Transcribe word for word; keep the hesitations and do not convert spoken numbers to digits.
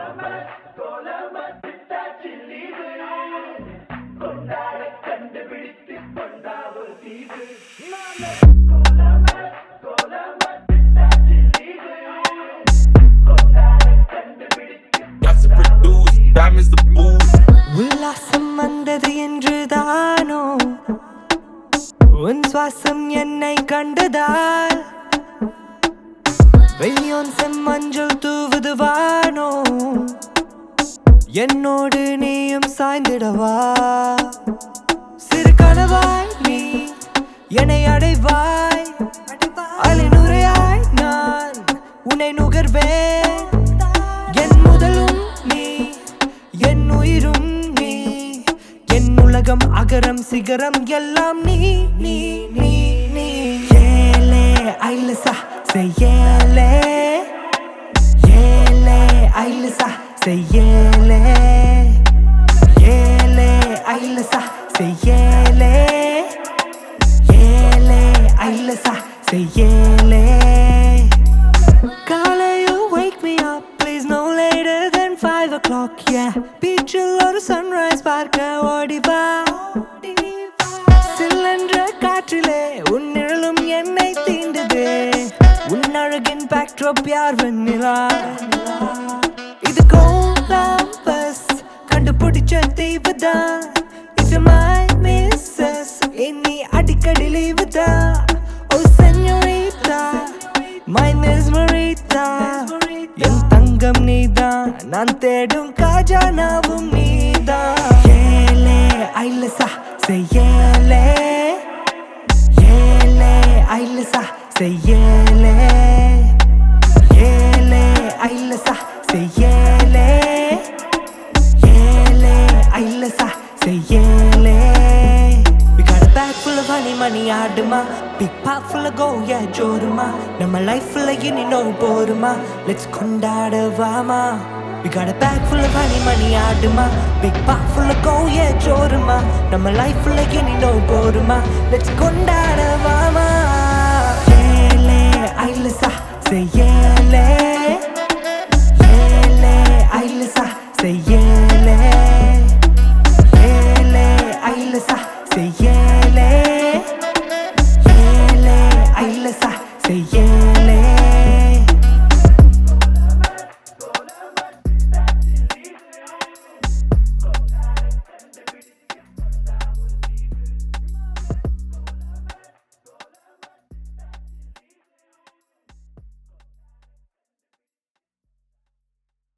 உல்லாசம் வந்தது என்றுதானோ உன் சுவாசம் என்னை கண்டதால் வெள்ளியோன் செம்மஞ்சள் தூவுது வானோ என்னோடு நீயும் சாய்ந்திடவா சிறு கனவாய் நீ என்னை அடைவாய் அலைநுரையாய் நான் உன்னை நுகர்வேன் என் முதலும் நீ என் உயிரும் நீ என் உலகம் அகரம் சிகரம் எல்லாம் நீ நீ நீ நீ ஏலே ஐலசா செய்யலே ஏலே ஐலசா செய்யலே ஏலே ஐலசா செய்யலே ஏலே ஐலசா செய்யலே Kala, you wake me up, please no later than five o'clock, yeah. Beachil or sunrise parka odiva Silendra kaatrile unniralum ennai teendude unnalagin backdrop yaar vanilla idu Columbus kandupidicha deevada is my missus inni adikadi leavada oh señorita my mesmerita என் தங்கம் நீதான் நான் தேடும் காஜானாவும் நீதான் ஏலே ஐலசா செய்யலே ஏலே ஐலசா செய்யலே ஏலே ஐலசா செய்யலே ஏலே ஐலசா செய்யலே We got a bag full of honey money ஆடுமா big pot full of gold yeah ஜோருமா நம்ம life full of இனி நோ போருமா let's கொண்டாட வாமா We got a bag full of honey money ஆடுமா big pot full of gold yeah ஜோருமா நம்ம life full of இனி no போருமா let's கொண்டாட வாமா ஏலே ஐலசா செய்யலே